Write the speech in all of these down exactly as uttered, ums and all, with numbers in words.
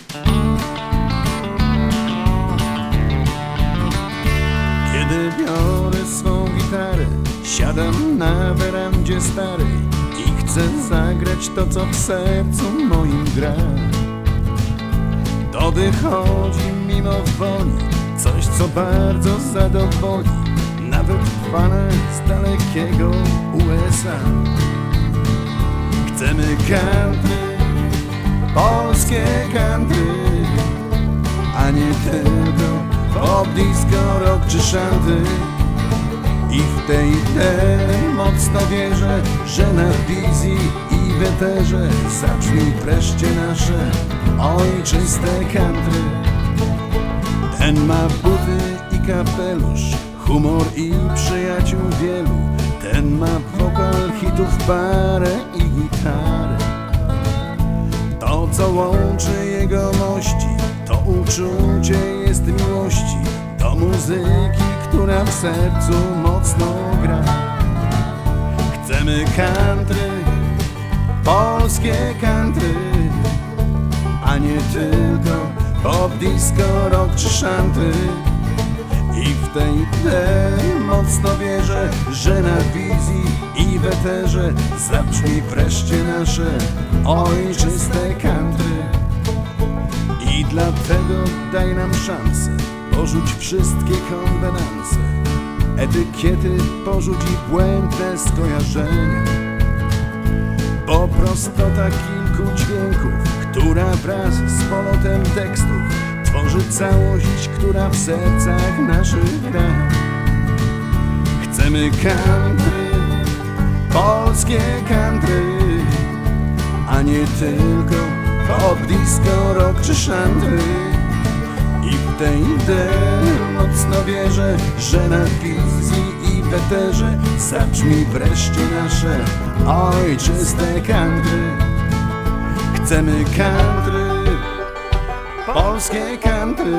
Kiedy biorę swą gitarę, siadam na werandzie starej i chcę zagrać to, co w sercu moim gra. To wychodzi mimo woli coś, co bardzo zadowoli nawet pana z dalekiego U S A. Chcemy country, polskie country, a nie tylko pop, disco, rock czy szanty. I w tej idei mocno wierzę, że na wizji i w eterze zabrzmi wreszcie nasze ojczyste country. Ten ma buty i kapelusz, humor i przyjaciół wielu. Ten ma wokal, hitów parę i gitarę. To, co łączy jegomości, to uczucie jest miłości do muzyki, która w sercu mocno gra. Chcemy country, polskie country, a nie tylko pop, disco, rock czy szanty. I w tej idei mocno wierzę, że na wizji i w eterze zabrzmi wreszcie nasze ojczyste country. I dlatego daj nam szansę, porzuć wszystkie konwenanse, etykiety porzuć i błędne skojarzenia. Bo prostota kilku dźwięków, która wraz z polotem tekstów tworzy całość, która w sercach naszych gra. Chcemy country, polskie country, a nie tylko pop, disco, rock czy szanty. I w tej idei mocno wierzę, że na wizji i w eterze zabrzmi wreszcie nasze ojczyste country. Chcemy country, polskie country,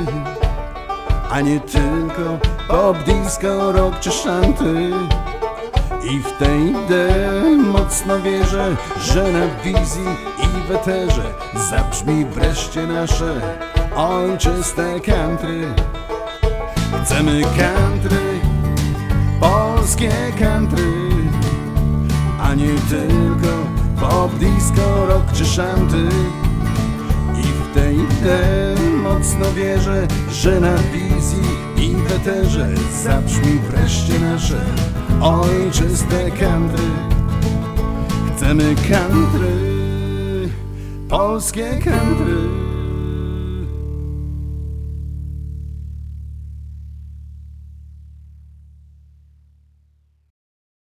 a nie tylko pop, disco, rock czy szanty. I w tej idei mocno wierzę, że na wizji i w eterze zabrzmi wreszcie nasze ojczyste country. Chcemy country, polskie country, a nie tylko pop, disco, rock czy szanty. I w tej idei mocno wierzę, że na wizji i w eterze zabrzmi wreszcie nasze ojczyste country. Chcemy country, polskie country,